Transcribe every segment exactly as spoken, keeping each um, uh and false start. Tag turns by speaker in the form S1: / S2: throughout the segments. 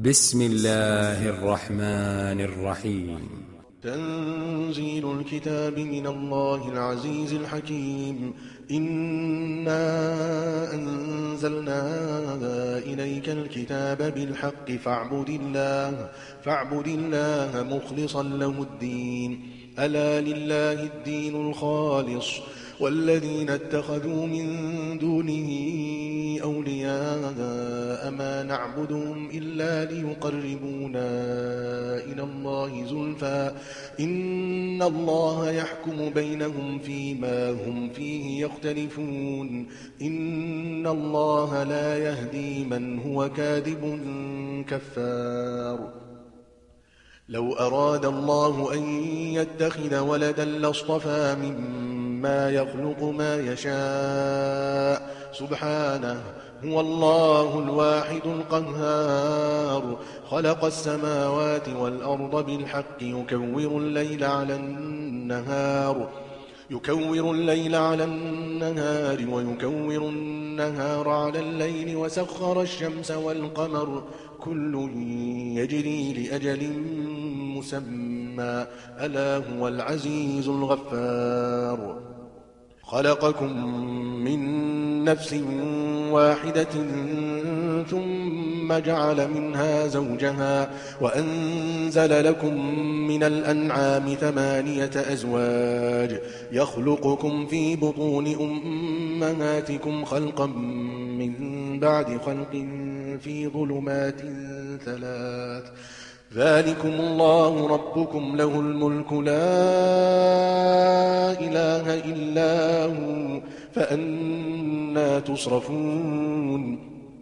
S1: بسم الله الرحمن الرحيم.
S2: تنزيل الكتاب من الله العزيز الحكيم. إنا أنزلنا إليك الكتاب بالحق فاعبد الله, فاعبد الله مخلصا له الدين. ألا لله الدين الخالص والذين اتخذوا من دونه أولياء ما نعبدهم إلا ليقربونا إلى الله زلفى إن الله يحكم بينهم فيما هم فيه يختلفون. إن الله لا يهدي من هو كاذب كفار. لو أراد الله أن يتخذ ولدا لاصطفى مما يخلق ما يشاء سبحانه هو الله الواحد القهار. خلق السماوات والأرض بالحق يكور الليل على النهار يكور الليل على النهار ويكور النهار على الليل وسخر الشمس والقمر كل يجري لأجل مسمى ألا هو العزيز الغفار. خلقكم من نفس واحدة ثم جعل منها زوجها وأنزل لكم من الأنعام ثمانية أزواج يخلقكم في بطون أمهاتكم خلقا من بعد خلق في ظلمات ثلاث ذلكم الله ربكم له الملك لا إله إلا هو فأنى تصرفون.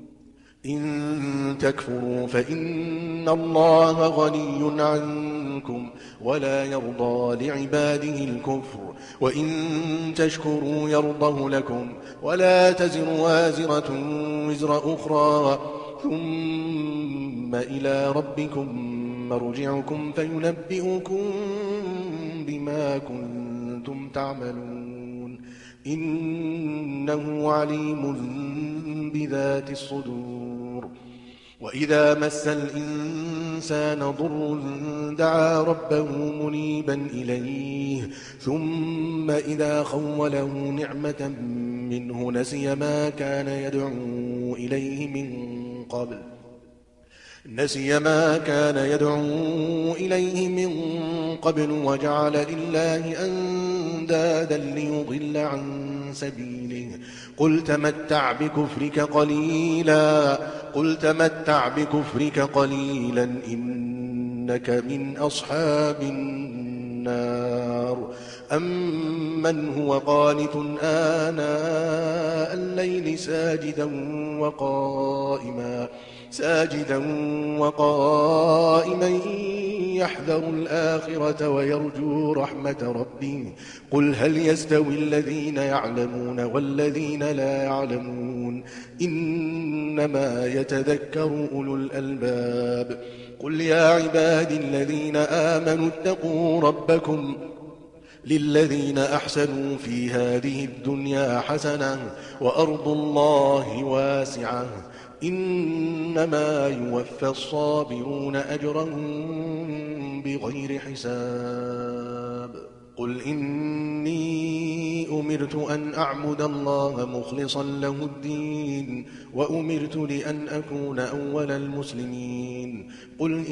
S2: إن تكفروا فإن الله غني عنكم ولا يرضى لعباده الكفر وإن تشكروا يرضه لكم ولا تزر وازرة وزر أخرى ثم إلى ربكم مرجعكم فينبئكم بما كنتم تعملون. إنه عليم بذات الصدور. وإذا مس الإنسان ضر دعا ربه منيبا إليه ثم إذا خوله نعمة منه نسي ما كان يدعو إليه من قبل نسي ما كان يدعو إليه من قبل وجعل لله أندادا ليضل عن سبيله. قل تمتع بكفرك قليلا قل تمتع بكفرك قليلا إنك من أصحاب النار. أمن هو قانت آناء الليل ساجدا وقائما ساجدا وقائما يحذر الآخرة ويرجو رحمة ربه. قل هل يستوي الذين يعلمون والذين لا يعلمون إنما يتذكر أولو الألباب. قل يا عبادي الذين آمنوا اتقوا ربكم للذين أحسنوا في هذه الدنيا حسنة وأرض الله واسعة إنما يوفى الصابرون أجرهم بغير حساب. قل إني أمرت أن أعبد الله مخلصا له الدين وأمرت لأن أكون أول المسلمين. قل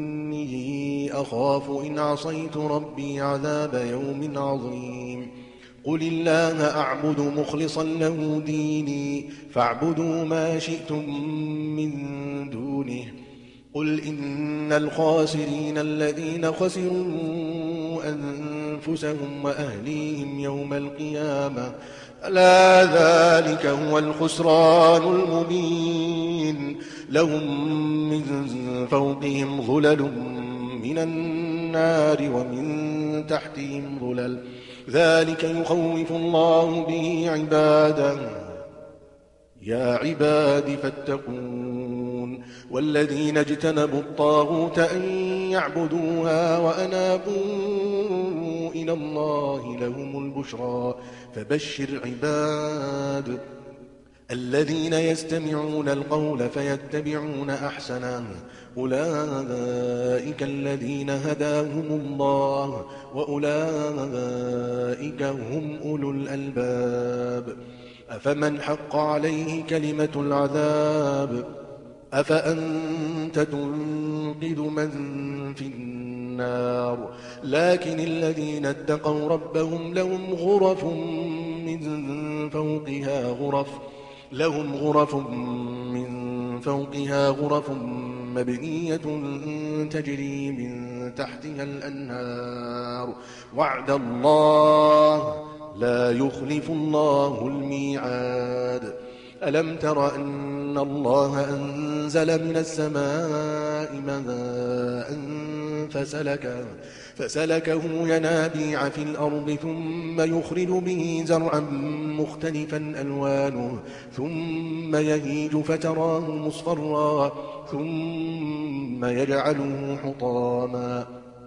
S2: إني أخاف إن عصيت ربي عذاب يوم عظيم. قل الله أعبد مخلصا له ديني فاعبدوا ما شئتم من دونه. قل إن الخاسرين الذين خسروا أنفسهم وأهليهم يوم القيامة ألا ذلك هو الخسران المبين. لهم من فوقهم ظلل من النار ومن تحتهم ظلل ذلك يخوف الله به عباده. يا عباد فاتقون. والذين اجتنبوا الطاغوت أن يعبدوها وأنابوا إلى الله لهم البشرى فبشر عباد الذين يستمعون القول فيتبعون أحسنه أولئك الذين هداهم الله وأولئك هم أولو الألباب أفمن حق عليه كلمة العذاب أفأنت تنقذ من في النار لكن الذين اتقوا ربهم لهم غرف من فوقها غرف لهم غرف من فوقها غرف مبنية تجري من تحتها الأنهار وعد الله لا يخلف الله الميعاد ألم تر أن الله أنزل من السماء ماء فسلكه, فسلكه ينابيع في الأرض ثم يخرج به زرعا مختلفا ألوانه ثم يهيج فتراه مصفرا ثم يجعله حطاما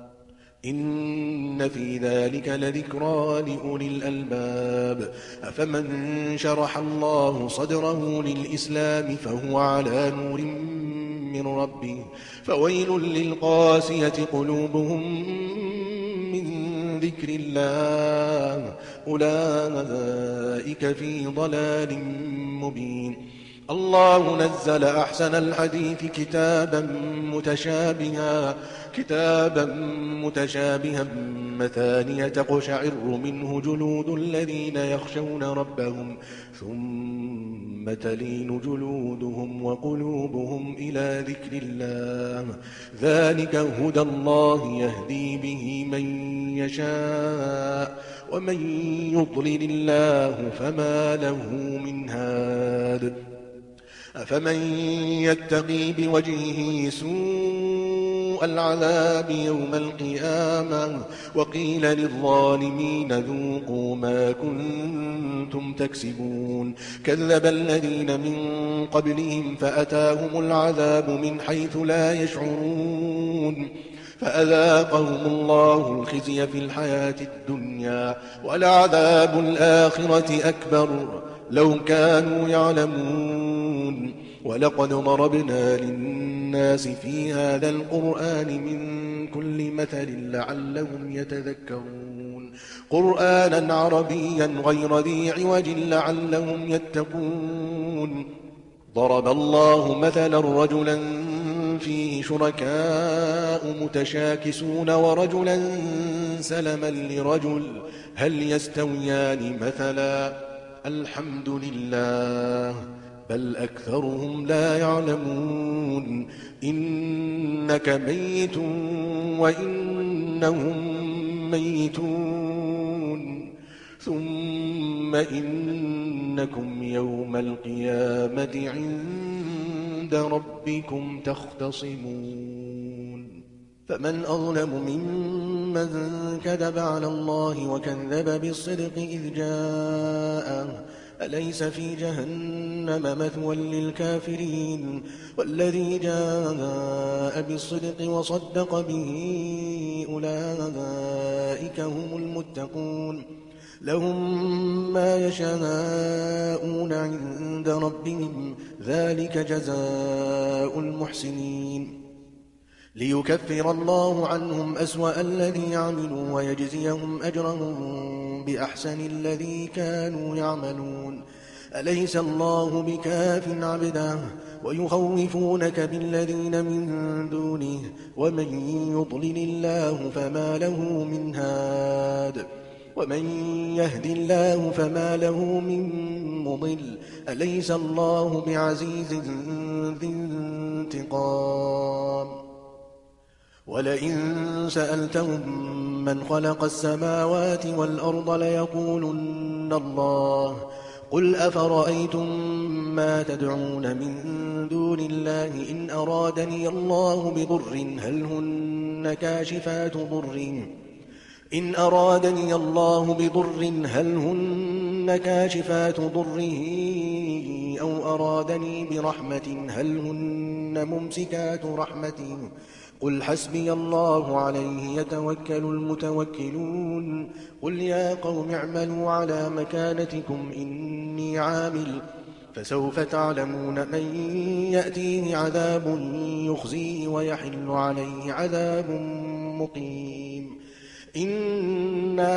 S2: إن في ذلك لذكرى لأولي الألباب أفمن شرح الله صدره للإسلام فهو على نور من ربه فويل للقاسية قلوبهم من ذكر الله أولئك في ضلال مبين الله نزل أحسن الحديث كتابا متشابها كتابا متشابها مثانية تقشعر منه جلود الذين يخشون ربهم ثم تلين جلودهم وقلوبهم إلى ذكر الله ذلك هدى الله يهدي به من يشاء ومن يضلل الله فما له من هاد أفمن يتقي بوجهه سوء العذاب يوم القيامة وقيل للظالمين ذوقوا ما كنتم تكسبون كذب الذين من قبلهم فأتاهم العذاب من حيث لا يشعرون فأذاقهم الله الخزي في الحياة الدنيا ولعذاب الآخرة أكبر لو كانوا يعلمون ولقد ضربنا للناس في هذا القرآن من كل مثل لعلهم يتذكرون قرآنا عربيا غير ذي عوج لعلهم يتقون ضرب الله مثلا رجلا فيه شركاء متشاكسون ورجلا سلما لرجل هل يستويان مثلا الحمد لله بل أكثرهم لا يعلمون إنك ميت وإنهم ميتون ثم إنكم يوم القيامة عند ربكم تختصمون فمن أظلم ممن كذب على الله وكذب بالصدق إذ جاءه أليس في جهنم مثوى للكافرين والذي جاء بالصدق وصدق به أولئك هم المتقون لهم ما يشاءون عند ربهم ذلك جزاء المحسنين ليكفر الله عنهم أسوأ الذي عملوا ويجزيهم أجرهم بأحسن الذي كانوا يعملون أليس الله بكاف عبده ويخوفونك بالذين من دونه ومن يضلل الله فما له من هاد ومن يهد الله فما له من مضل أليس الله بعزيز ذي انتقام ولئن سألتهم من خلق السماوات والأرض ليقولن الله قل أفرأيتم ما تدعون من دون الله إن أرادني الله بضر هل هن كاشفات ضره إن أرادني الله بضر هل هن كاشفات ضره أو أرادني برحمة هل هن ممسكات رحمته قل حسبي الله عليه يتوكل المتوكلون قل يا قوم اعملوا على مكانتكم إني عامل فسوف تعلمون من يأتيه عذاب يخزيه ويحل عليه عذاب مقيم. إنا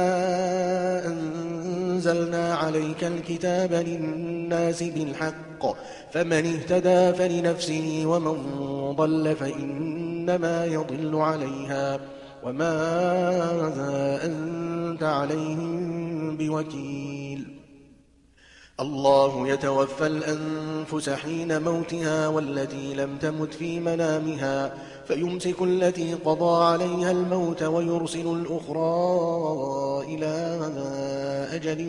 S2: أنزلنا عليك الكتاب للناس بالحق فمن اهتدى فلنفسه ومن ضل فإنما يضل عليها وما أنت عليهم بوكيل. الله يتوفى الأنفس حين موتها والتي لم تمت في منامها فيمسك التي قضى عليها الموت ويرسل الأخرى إلى أجل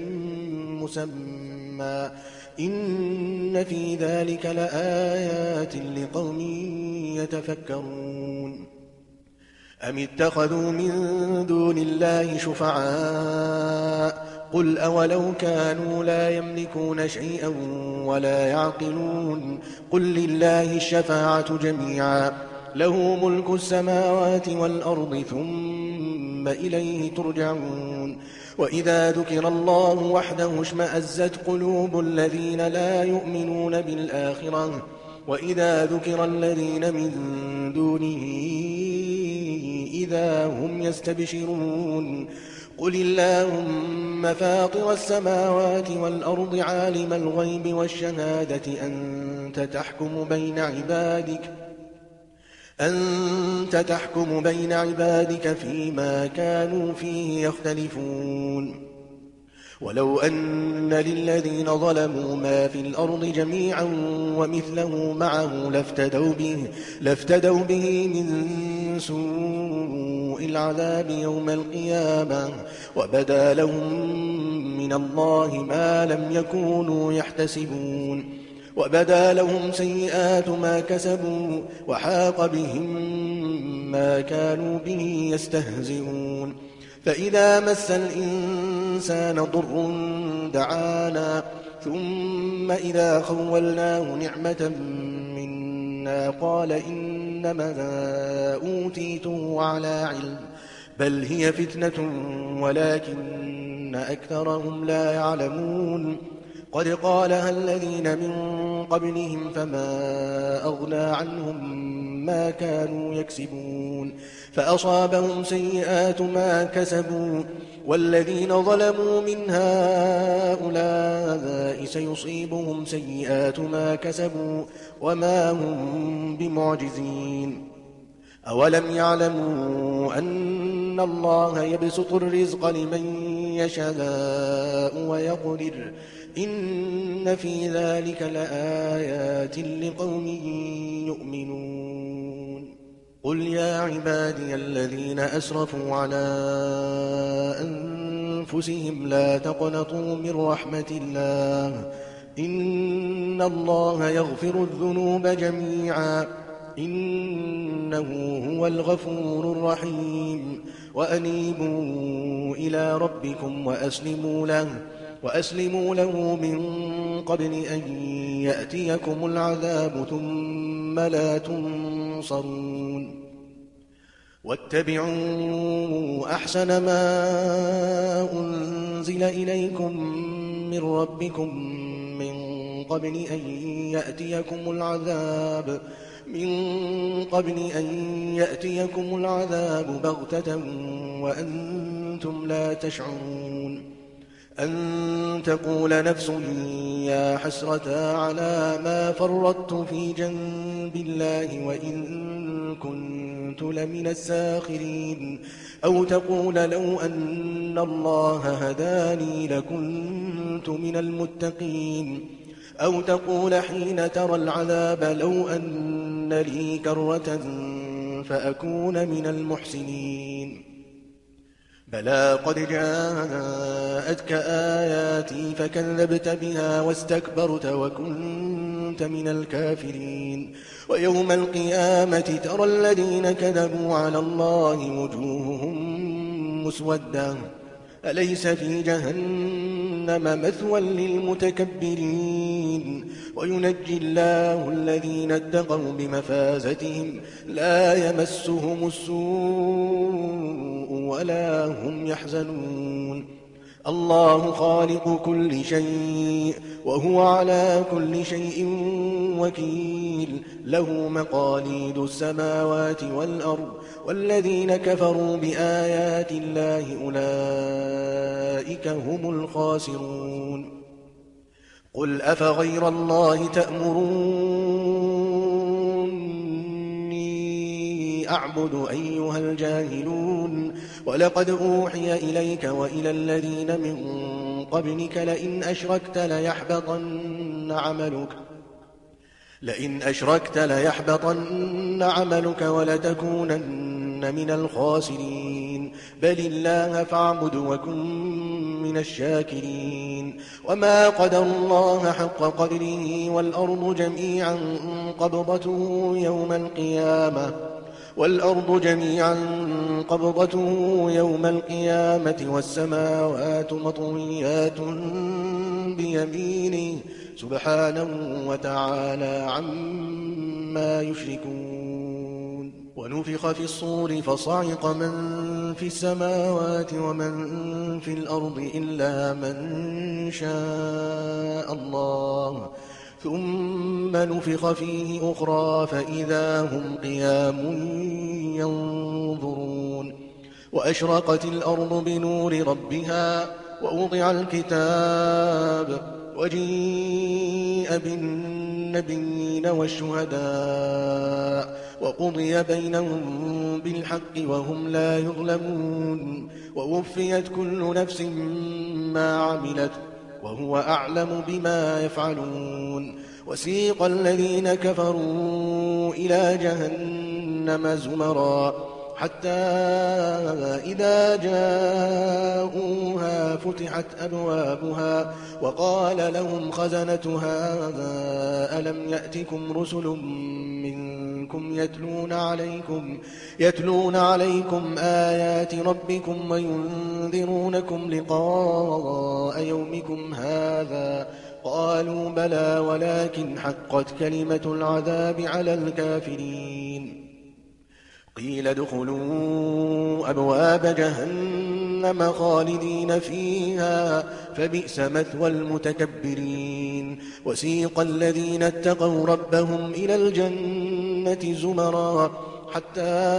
S2: مسمى إن في ذلك لآيات لقوم يتفكرون. أم اتخذوا من دون الله شفعاء قل أولو كانوا لا يملكون شيئا ولا يعقلون قل لله الشفاعة جميعا له ملك السماوات والأرض ثم إليه ترجعون. وإذا ذكر الله وحده اشمأزت قلوب الذين لا يؤمنون بالآخرة وإذا ذكر الذين من دونه إذا هم يستبشرون. قل اللهم فاطر السماوات والأرض عالم الغيب والشهادة أنت تحكم بين عبادك أنت تحكم بين عبادك فيما كانوا فيه يختلفون. ولو أن للذين ظلموا ما في الأرض جميعا ومثله معه لافتدوا به, لافتدوا به من سوء العذاب يوم القيامة وبدا لهم من الله ما لم يكونوا يحتسبون وبدا لهم سيئات ما كسبوا وحاق بهم ما كانوا به يستهزئون. فإذا مس الإنسان ضر دعانا ثم إذا خولناه نعمة منا قال إنما أوتيته على علم بل هي فتنة ولكن أكثرهم لا يعلمون. قد قالها الذين من قبلهم فما أغنى عنهم ما كانوا يكسبون فأصابهم سيئات ما كسبوا والذين ظلموا من هؤلاء سيصيبهم سيئات ما كسبوا وما هم بمعجزين. أولم يعلموا أن الله يبسط الرزق لمن يشاء ويقدر إن في ذلك لآيات لقوم يؤمنون. قل يا عبادي الذين أسرفوا على أنفسهم لا تقنطوا من رحمة الله إن الله يغفر الذنوب جميعا إنه هو الغفور الرحيم. وأنيبوا إلى ربكم وأسلموا له وأسلموا له من قبل أن يأتيكم العذاب ثم لا تنصرون. واتبعوا أحسن ما أنزل إليكم من ربكم من قبل أن يأتيكم العذاب من قبل أن يأتيكم العذاب بغتة وأنتم لا تشعرون. أن تقول نفس يا حسرة على ما فرطت في جنب الله وإن كنت لمن الساخرين أو تقول لو أن الله هداني لكنت من المتقين أو تقول حين ترى العذاب لو أن لي كرة فأكون من المحسنين. بلى قد جاءتك آياتي فكذبت بها واستكبرت وكنت من الكافرين. ويوم القيامة ترى الذين كذبوا على الله وجوههم مسودة أليس في جهنم مثوى للمتكبرين. وينجي الله الذين اتقوا بمفازتهم لا يمسهم السوء ولا هم يحزنون. الله خالق كل شيء وهو على كل شيء وكيل له مقاليد السماوات والأرض والذين كفروا بآيات الله أولئك هم الخاسرون قل أفغير الله تأمروني أعبد أيها الجاهلون ولقد أوحي إليك وإلى الذين من قبلك لئن أشركت ليحبطن عملك لئن أشركت ليحبطن عملك ولتكونن من الخاسرين بل الله فاعبد وكن من الشاكرين وما قدر الله حق قدره والأرض جميعا قبضته يوم القيامة والأرض جميعا قبضته يوم القيامة والسماوات مطويات بيمينه سبحانه وتعالى عما يشركون ونفخ في الصور فصعق من في السماوات ومن في الأرض إلا من شاء الله ثم نفخ فيه أخرى فإذا هم قيام ينظرون وأشرقت الأرض بنور ربها ووضع الكتاب وجيء بالنبيين والشهداء وقضي بينهم بالحق وهم لا يظلمون ووفيت كل نفس ما عملت وهو أعلم بما يفعلون وسيق الذين كفروا إلى جهنم زمرا حتى إذا جاءوها فتحت أبوابها وقال لهم خزنتها ألم يأتكم رسل منكم يتلون عليكم, يتلون عليكم آيات ربكم وينذرونكم لقاء يومكم هذا قالوا بلى ولكن حقت كلمة العذاب على الكافرين قيل ادخلوا أبواب جهنم خالدين فيها فبئس مثوى المتكبرين وسيق الذين اتقوا ربهم إلى الجنة زمرا حتى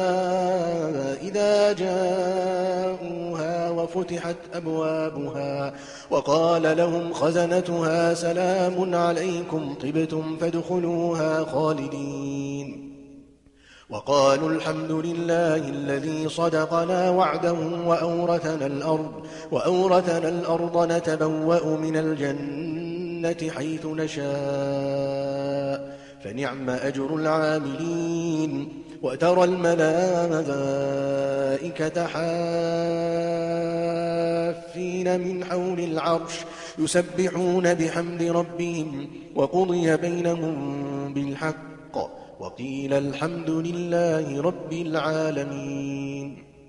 S2: إذا جاءوها وفتحت أبوابها وقال لهم خزنتها سلام عليكم طبتم فادخلوها خالدين وقالوا الحمد لله الذي صدقنا وعده وأورثنا الأرض, وأورثنا الأرض نتبوأ من الجنة حيث نشاء فنعم أجر العاملين وترى الملائكة حافين من حول العرش يسبحون بحمد ربهم وقضي بينهم بالحق وقيل الحمد لله رب العالمين